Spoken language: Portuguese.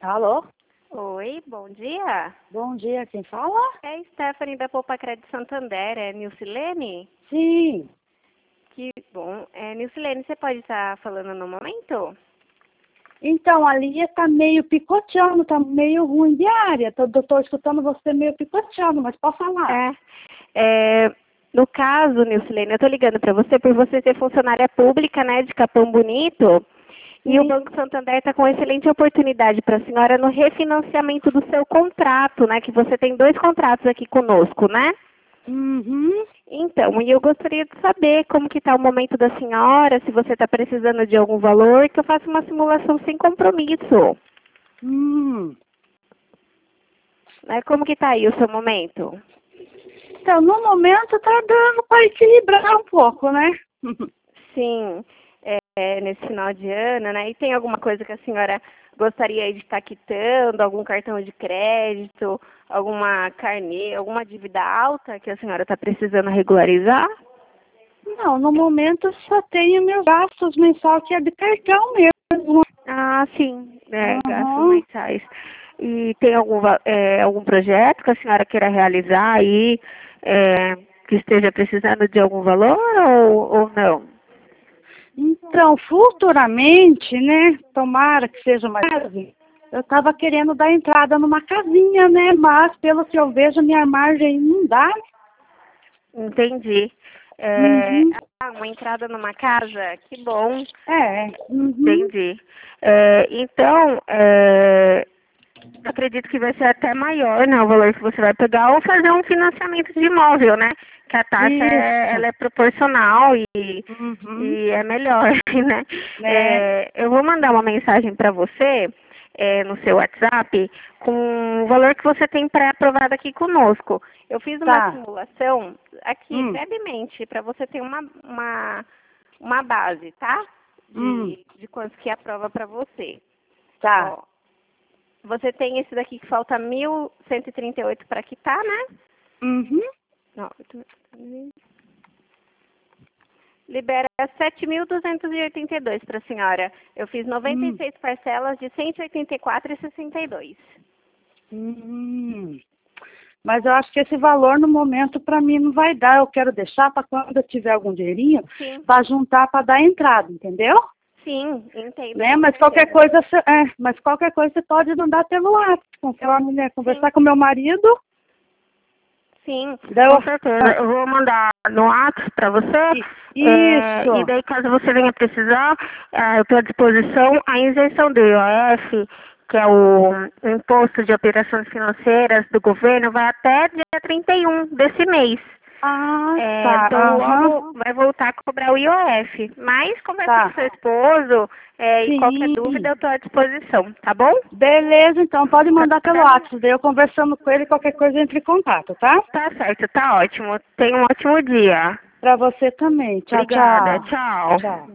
Alô? Oi, bom dia. Bom dia, quem fala? É Stephanie da Poupa Crédito Santander, é Nilcilene? Sim. Que bom. Nilcilene, você pode estar falando no momento? Então, a linha tá meio picoteando, tá meio ruim de área. Tô escutando você meio picoteando, mas pode falar. No caso, Nilcilene, eu tô ligando para você por você ser funcionária pública, né, de Capão Bonito. E o Sim. Banco Santander está com excelente oportunidade para a senhora no refinanciamento do seu contrato, né? Que você tem 2 contratos aqui conosco, né? Uhum. Então, e eu gostaria de saber como que está o momento da senhora, se você está precisando de algum valor, que eu faça uma simulação sem compromisso. Né? Como que está aí o seu momento? Então, no momento tá dando para equilibrar um pouco, né? Sim, nesse final de ano, né? E tem alguma coisa que a senhora gostaria de estar quitando, algum cartão de crédito, alguma carnê, alguma dívida alta que a senhora está precisando regularizar? Não, no momento só tenho meus gastos mensal que é de cartão mesmo. Ah, sim, gastos Uhum. mensais. E tem algum projeto que a senhora queira realizar aí, que esteja precisando de algum valor ou não? Então, futuramente, né, tomara que seja mais breve, eu estava querendo dar entrada numa casinha, né, mas pelo que eu vejo, minha margem não dá. Entendi. Uhum. Uma entrada numa casa? Que bom. Uhum. Entendi. Então, acredito que vai ser até maior, né, o valor que você vai pegar, ou fazer um financiamento de imóvel, né? Que a taxa Isso. ela é proporcional Uhum. e é melhor, né? Né? Eu vou mandar uma mensagem para você no seu WhatsApp com o valor que você tem pré-aprovado aqui conosco. Eu fiz uma Tá. simulação aqui Hum. brevemente para você ter uma base, tá? Hum. De quanto que é a prova para você. Tá. Ó, você tem esse daqui que falta 1.138 para quitar, né? Uhum. Não, libera 7.282 para a senhora. Eu fiz Hum. 96 parcelas de 184,62. Hum. Mas eu acho que esse valor no momento para mim não vai dar. Eu quero deixar para quando eu tiver algum dinheirinho Sim, para juntar para dar entrada, entendeu? sim, entendo, Né? com Mas qualquer certeza. coisa, mas qualquer coisa você pode mandar pelo WhatsApp, com a mulher, Sim, conversar com meu marido. sim, Daí com certeza. Eu vou mandar no WhatsApp para você. E Isso. daí, caso você venha precisar, eu estou à disposição. A isenção do IOF, que é o Imposto de Operações Financeiras do governo, vai até dia 31 desse mês. Ah, tá. Então, Aham. logo vai voltar a cobrar o IOF. Mas conversa com Tá. seu esposo e qualquer dúvida Sim. eu estou à disposição, tá bom? Beleza, então pode mandar pelo Tá, WhatsApp. Daí eu conversando com ele, qualquer coisa entre em contato, tá? tá certo, tá ótimo. Tenha um ótimo dia. Para você também. Tchau, Obrigada, tchau. tchau. Tchau.